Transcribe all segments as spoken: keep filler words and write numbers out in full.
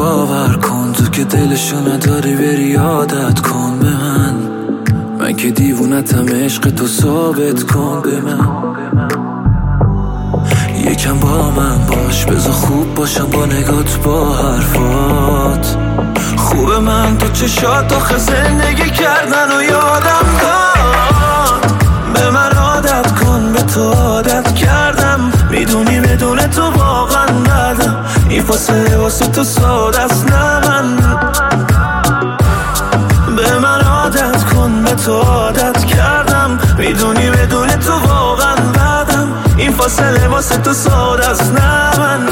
باور کن، تو که دلشو نداری بری عادت کن به من. من که دیوونتم، عشق تو ثابت کن به من. یکم با من باش، بذار خوب باشم با نگات با حرفات. خوبه من تو چشات آخه زندگی کردن و یادم داد. به من عادت کن، به تو عادت کردم. میدونی بدون تو واقعا ندم. این فاصله واسه تو ساده است نه من. به من عادت کن، به تو عادت کردم. میدونی بدون تو واقعا ندم. این فاصله واسه تو ساده است نه من.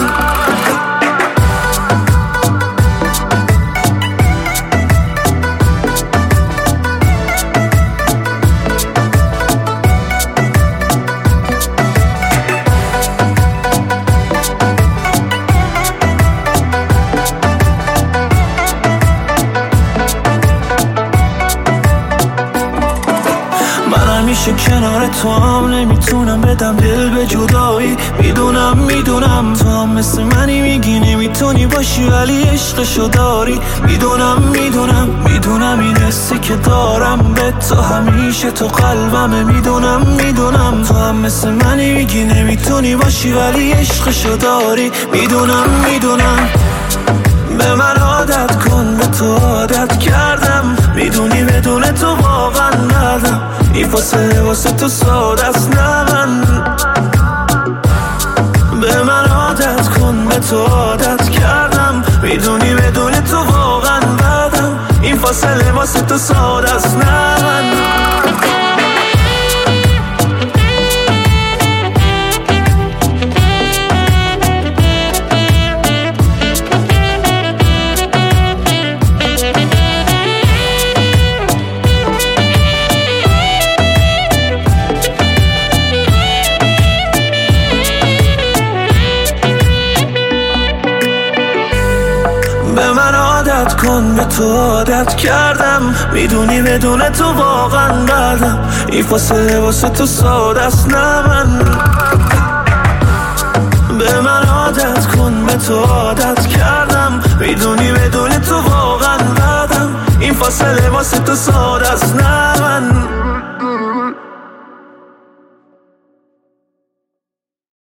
همیشه کنار تو هم نمیتونم بدم دل به جدایی. میدونم میدونم تو هم مثل منی، میگی نمیتونی باشی ولی عشقشو داری. میدونم میدونم میدونم این حسی که دارم به تو همیشه تو قلبمه. میدونم میدونم تو هم مثل منی، میگی نمیتونی باشی ولی عشقشو داری. میدونم میدونم به من عادت کن، به تو عادت کردم. میدونی بدون تو واقعا ندم. این فاصله واسه تو ساده است نه من. به من عادت کن، به تو عادت کردم. میدونی بدون تو واقعا ندم. این فاصله واسه تو ساده است نه من. به من عادت کن، به تو عادت کردم. میدونی بدون تو واقعا ندم. این فاصله واسه تو ساده است نه من. به من عادت کن، به تو عادت کردم. میدونی بدون تو واقعا ندم. این فاصله واسه تو ساده است نه من.